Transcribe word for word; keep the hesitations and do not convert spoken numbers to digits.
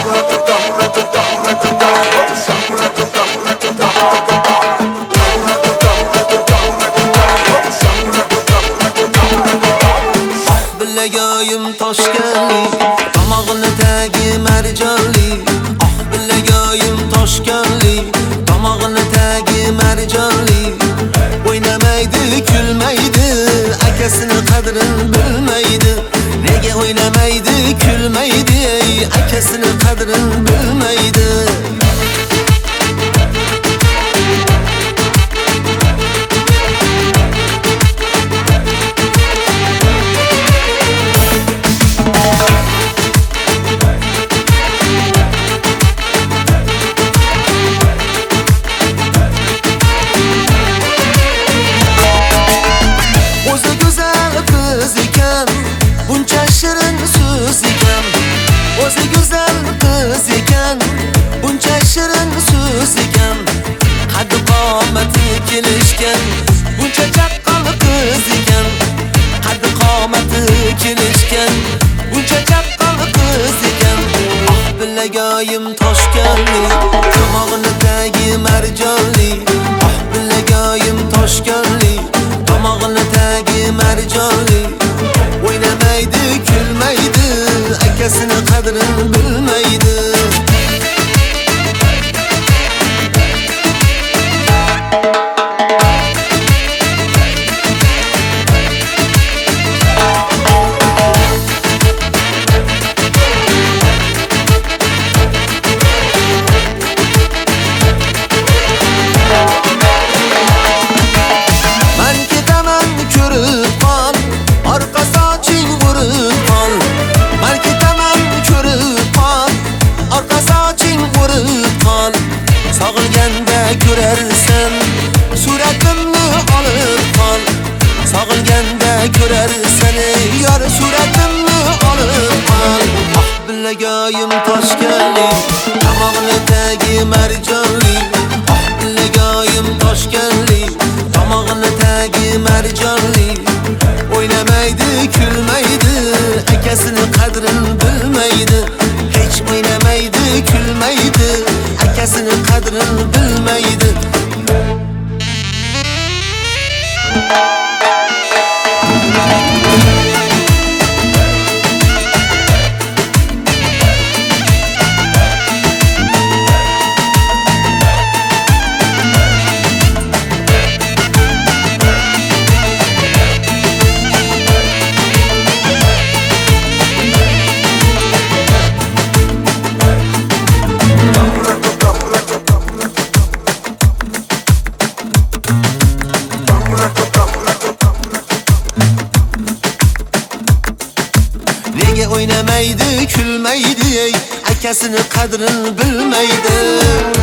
Bilagayim toshganli, tomog'ini tagi marjonli. Ah bilagayim toshganli, tomog'ini tagi marjonli. O'ynamaydi, kulmaydi, akasini qadrini bilmaydi. Nega o'ynamaydi, kulmaydi, akasini qadrini bilmaydi. Buncha shirin so'z ekan, o'zi go'zal qiz ekan. Buncha shirin so'z ekan, qaddi qomati kelishgan. Buncha chaqqon qiz ekan, qaddi qomati kelishgan. Buncha chaqqon qiz ekan. Ah bilagayim toshganli, tomog'ini tagi marjonli. Ah bilagayim toshganli, tomog'ini tagi marjonli. O'ynamaydi, kulmaydi, akasini qadrini bilmaydi. Men ketaman ko'rib qol, orqa soching urib qol. Men ketaman ko'rib qol, orqa soching urib qol. Sog'ilganda ko'rarsan, suratimni olib qol. Sog'ilganda ko'rarsan, yor suratimni olib qol. Ah bilagayim toshganli, tomog'ini tagi marjonli. Ah bilagayim toshganli, tomog'ini tagi marjonli. O'ynamaydi, kulmaydi, akasini qadrini bilmaydi. Hech o'ynamaydi, kulmaydi, akasini qadrini bilmaydi. Nega o'ynamaydi, kulmaydi, akasini qadrini bilmaydi.